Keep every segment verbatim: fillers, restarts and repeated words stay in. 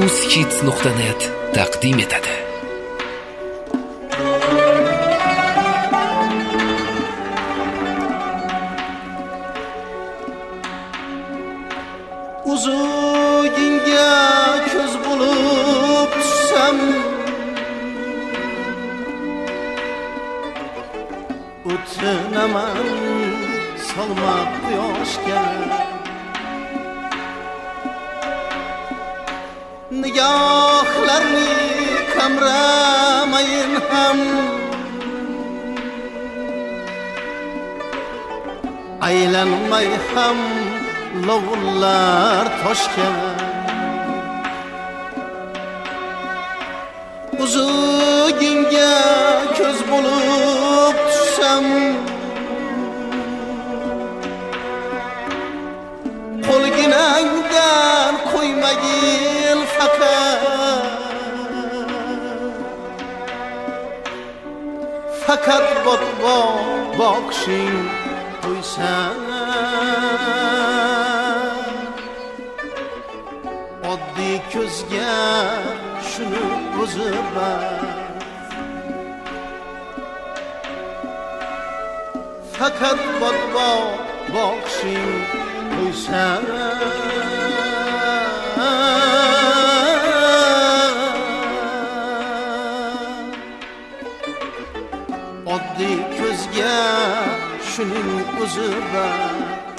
newskits nuqta net taqdim etadi. Uzugingga ko'z bo'lib tushsam, o'tinaman solmoq quyoshga. Nigohlarni qamramayin ham, aylanmay ham lovullar toshgan. Uzugingga ko'z bo'lib tushsam, qo'lginangdan qo'ymagin faqat, faqat botboq boqishing qo'ysan. Oddiy ko'zga shuni o'zi bas, faqat botboq boqishing qo'ysan. Oddiy ko'zga shuning o'zi bas.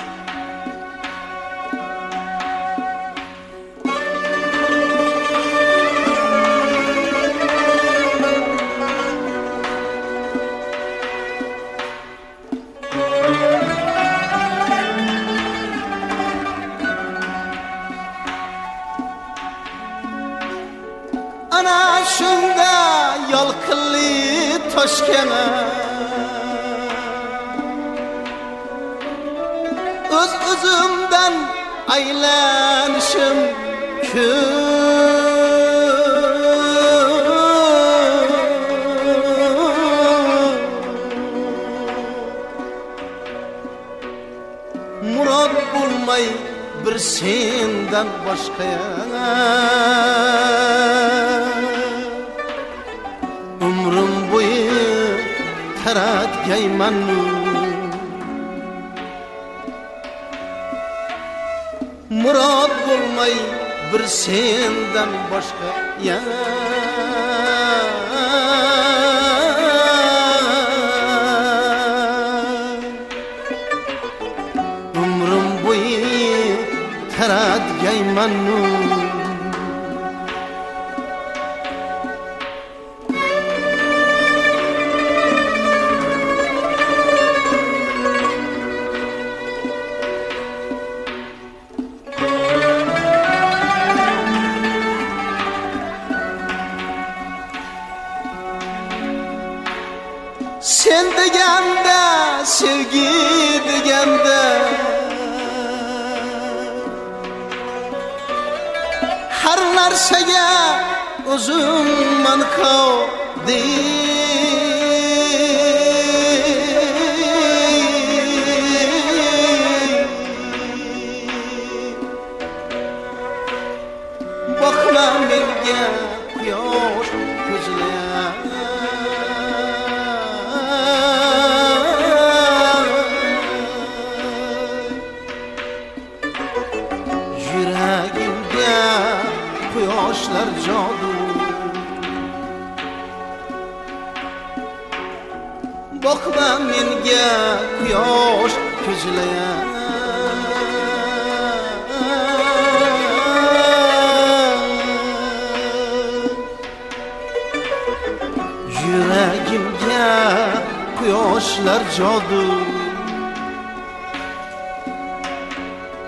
Ana shunda yolqinli toshkana, o'z o'zimdan aylanishim murod bo'lmay bir sendan boshqa. Umrim bo'yi taratgayman, murod bo'lmay bir sendan boshqa. Ya umrim bo'yi taratgayman. Sen deganda, sevgi deganda, har narsaga o'zimman qodir. Boqma menga quyosh ko'zlar, yuragimga quyoshlar jodu. Boqma menga quyosh ko'zlar, yuragimga quyoshlar jodu.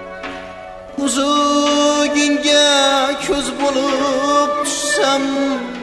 Uzugingga ko'z bo'lib tushsam,